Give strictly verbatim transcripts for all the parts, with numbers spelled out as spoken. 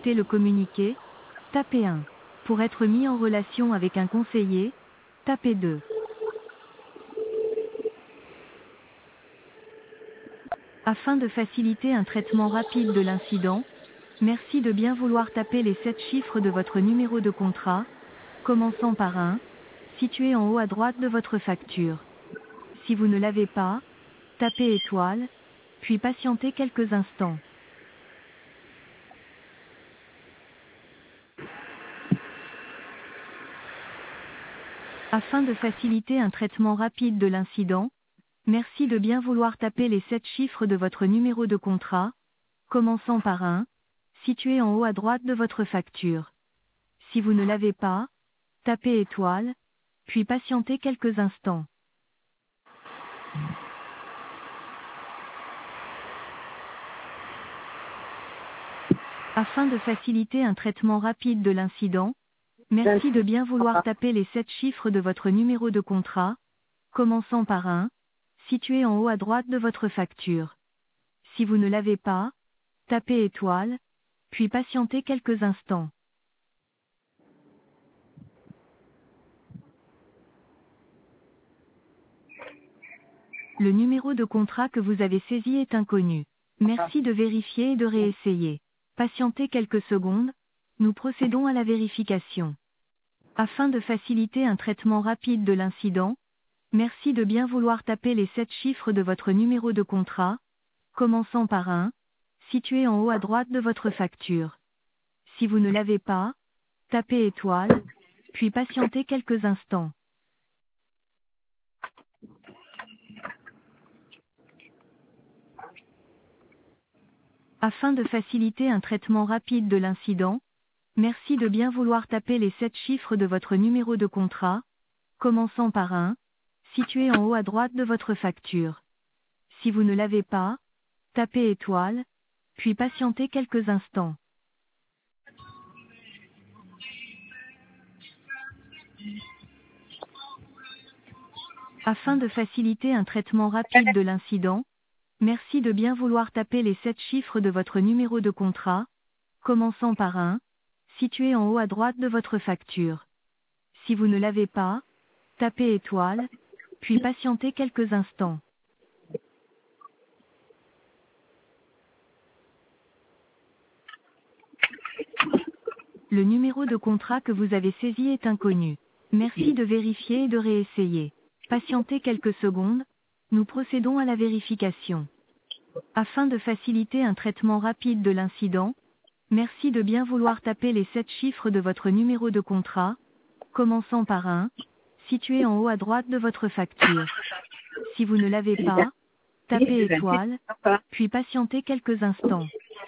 écouter le communiqué, tapez un. Pour être mis en relation avec un conseiller, tapez deux. Afin de faciliter un traitement rapide de l'incident, merci de bien vouloir taper les sept chiffres de votre numéro de contrat, commençant par un, situé en haut à droite de votre facture. Si vous ne l'avez pas, tapez étoile, puis patientez quelques instants. Afin de faciliter un traitement rapide de l'incident, merci de bien vouloir taper les sept chiffres de votre numéro de contrat, commençant par un, situé en haut à droite de votre facture. Si vous ne l'avez pas, tapez étoile, puis patientez quelques instants. Afin de faciliter un traitement rapide de l'incident, merci de bien vouloir taper les sept chiffres de votre numéro de contrat, commençant par un, situé en haut à droite de votre facture. Si vous ne l'avez pas, tapez étoile, puis patientez quelques instants. Le numéro de contrat que vous avez saisi est inconnu. Merci de vérifier et de réessayer. Patientez quelques secondes, nous procédons à la vérification. Afin de faciliter un traitement rapide de l'incident, merci de bien vouloir taper les sept chiffres de votre numéro de contrat, commençant par un, situé en haut à droite de votre facture. Si vous ne l'avez pas, tapez étoile, puis patientez quelques instants. Afin de faciliter un traitement rapide de l'incident, merci de bien vouloir taper les sept chiffres de votre numéro de contrat, commençant par un, situé en haut à droite de votre facture. Si vous ne l'avez pas, tapez étoile, puis patientez quelques instants. Afin de faciliter un traitement rapide de l'incident, merci de bien vouloir taper les sept chiffres de votre numéro de contrat, commençant par un, situé en haut à droite de votre facture. Si vous ne l'avez pas, tapez étoile, puis patientez quelques instants. Le numéro de contrat que vous avez saisi est inconnu. Merci de vérifier et de réessayer. Patientez quelques secondes, nous procédons à la vérification. Afin de faciliter un traitement rapide de l'incident, merci de bien vouloir taper les sept chiffres de votre numéro de contrat, commençant par un, situé en haut à droite de votre facture. Si vous ne l'avez pas, tapez étoile, puis patientez quelques instants.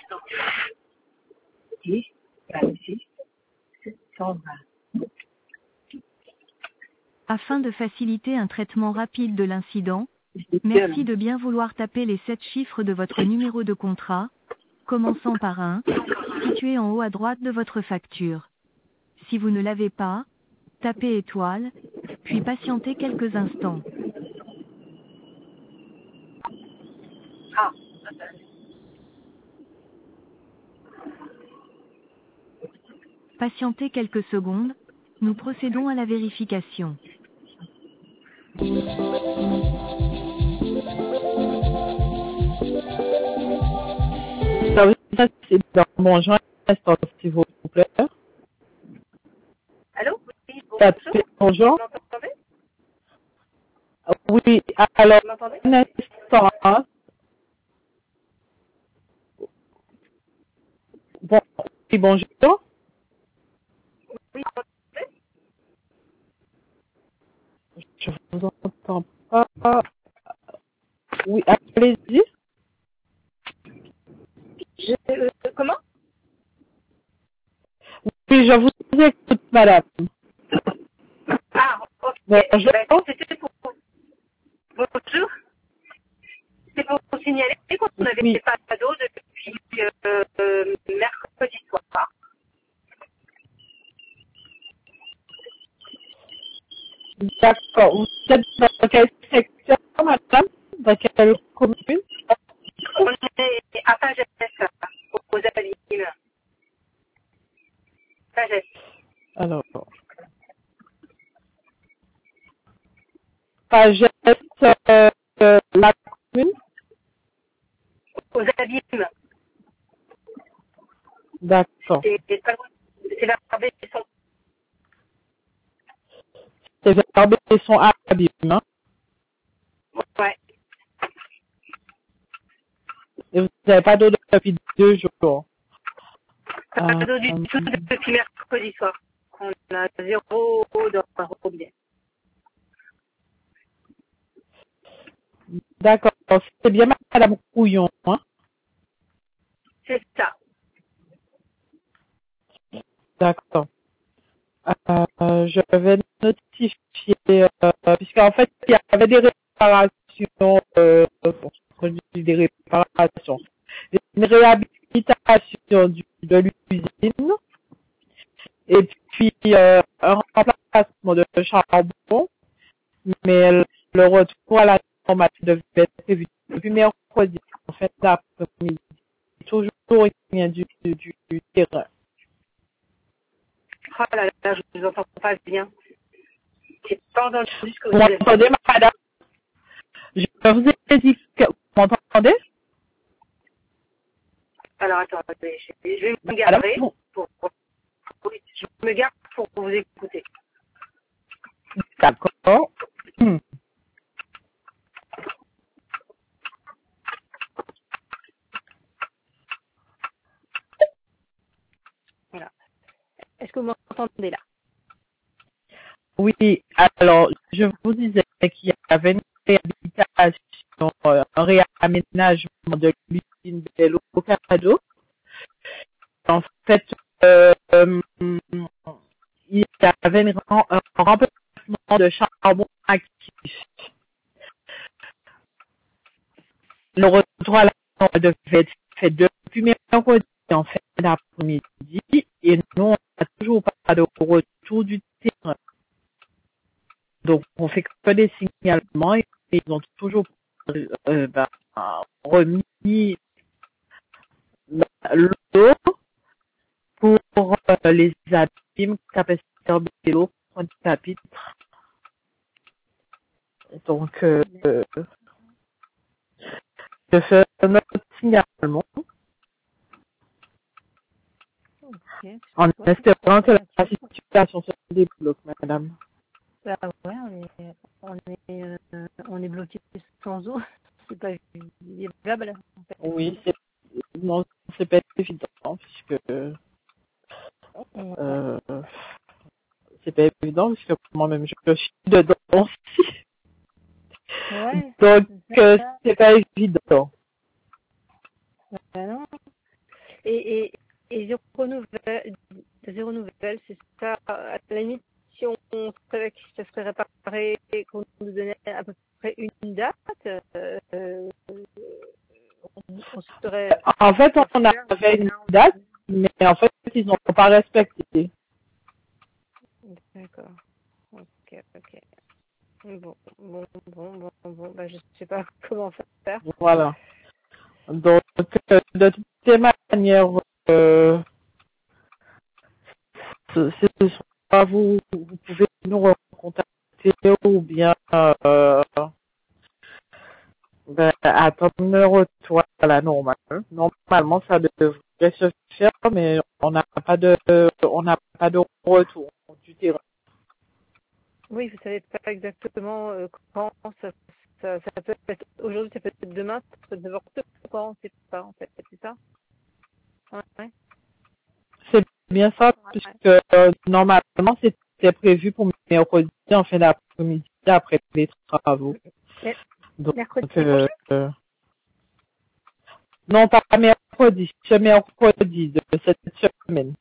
Afin de faciliter un traitement rapide de l'incident, merci de bien vouloir taper les sept chiffres de votre numéro de contrat, commençant par un, situé en haut à droite de votre facture. Si vous ne l'avez pas, tapez étoile, puis patientez quelques instants. Patientez quelques secondes, nous procédons à la vérification. Ça, ça c'est dans mon joint, s'il vous plaît. Allô? Oui, Ça, bonjour. bonjour. Vous m'entendez? Oui, alors, Vous m'entendez? un instant. Hein. Bon, oui, bonjour. Oui, vous m'entendez? Je vous entends pas. Oui, allez-y. Je, euh, comment? Oui, je vous écoute, madame. Ah, ok. Bonjour. Ben, c'était pour... Bonjour. C'est pour vous signaler qu'on n'avait Oui, pas d'eau depuis euh, euh, mercredi soir. d'accord. Vous êtes dans quel secteur, madame? Dans quelle commune? On est à Pagès, aux Alignes. Pagès, euh, euh, la commune. Aux Abîmes. D'accord. C'est pas loin. C'est vers Besson. C'est vers Besson à Abîme, hein? Ouais. Et vous n'avez pas d'eau depuis deux jours. Pas Euh, d'eau du tout depuis mercredi soir. On a zéro eau dans le robinet. D'accord. C'est bien Madame Couillon, hein? C'est ça. D'accord. Euh, je vais notifier, euh, puisqu'en fait, il y avait des réparations, euh, bon, je dis des réparations, une réhabilitation du, de l'usine, et puis euh, un remplacement de charbon, mais le, le retour à la normale devait être prévu depuis mercredi, en fait, l'après-midi. Toujours rien du, du, du, du terrain. Oh là là, je ne vous entends pas bien. J'ai pas entendu ce que vous Vous avez dit. m'entendez, madame? Je vous ai dit que vous m'entendez? Alors attendez, je je vais me Madame, garer. vous- Pour, pour- oui, je me gare pour vous écouter. D'accord. Hmm. Voilà. Est-ce que vous m'entendez là? Oui, alors, je vous disais qu'il y avait une réhabilitation, euh, un réaménagement de l'usine de l'Ocado. En fait, euh, euh, il y avait une, ren- un remplacement de charbon actif. Le retour à la normale devait être fait depuis mercredi en fait d'après-midi et nous, on n'a toujours pas de retour du terrain. Donc, on fait que des signalements et ils ont toujours euh, ben, remis l'eau pour euh, les abîmes, capacitaires de l'eau, point de chapitre. Donc, euh, je fais notre signalement Ok. en Ouais, espérant que la situation se débloque, madame. bah ouais, on est, on est, euh, on est bloqué sans eau. C'est pas vivable en fait. Oui, c'est non, c'est pas évident puisque Ouais. euh, c'est pas évident puisque moi-même je suis dedans aussi. Ouais. Donc C'est euh, ça. c'est pas évident. Bah non. Et, et, et zéro nouvelle, zéro nouvelle, c'est ça. À la limite, si on, on savait que ça serait réparé et qu'on nous donnait à peu près une date, euh, on, on serait En fait, pas on faire. avait une date, mais en fait, ils n'ont pas respecté. D'accord. Ok, ok. Bon, bon, bon, bon, bon, bah je sais pas comment faire. Voilà. Donc, euh, de toutes manières, euh, c'est c'est soit vous, vous pouvez nous recontacter ou bien euh, ben, attendre le retour à la normale. Normalement, ça devrait se faire, mais on n'a pas de, on n'a pas de retour du terrain. Oui, vous savez pas exactement euh, quand ça, ça, ça peut être aujourd'hui, ça peut être demain, ça peut être n'importe quand, on sait pas en fait, c'est ça? Ouais, ouais. C'est bien ça, puisque euh, normalement, c'était prévu pour mercredi en fin d'après-midi après les travaux. Mais Donc, mercredi euh, prochain? euh, non, pas mercredi, ce mercredi de cette semaine.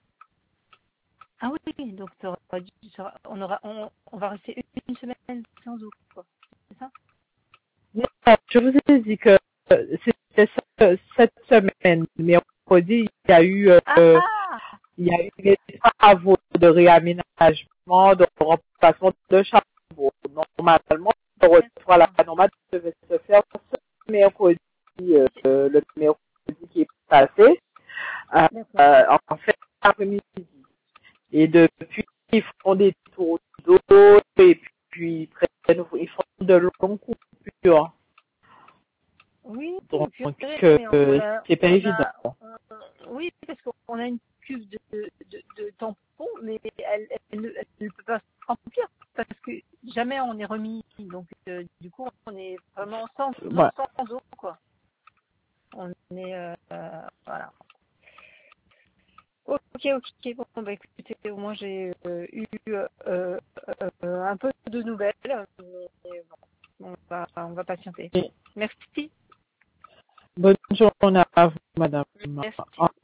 Ah oui, donc ça aura dû- ça aura- on aura, on, on va rester une, une semaine sans eau, quoi. C'est ça? Non, je vous ai dit que euh, c'était ce- cette semaine, mercredi, il y a eu, euh, Ah! il y a eu des travaux de réaménagement, de remplacement de charbon. Normalement, le retour à la normale devait se faire ce mercredi, euh, le mercredi qui est passé, euh, D'accord. euh, en fait, après-midi. Et depuis, ils font des tours d'eau et puis ils prennent, ils font de longues coupures. Oui, Donc, purée, euh, mais on a- c'est pas on a- évident. on- oui, parce qu'on a une cuve de, de, de tampons, mais elle, elle, ne, elle ne peut pas se remplir parce que jamais on est remis. Donc, euh, du coup, on est vraiment sans, Ouais. sans eau, quoi. On est, euh, euh, voilà. Ok, ok, bon, bah écoutez, au moins j'ai euh, eu euh, euh, euh, un peu de nouvelles, mais bon, on va, on va patienter. Et Merci. bonne journée à vous, madame. Merci. Au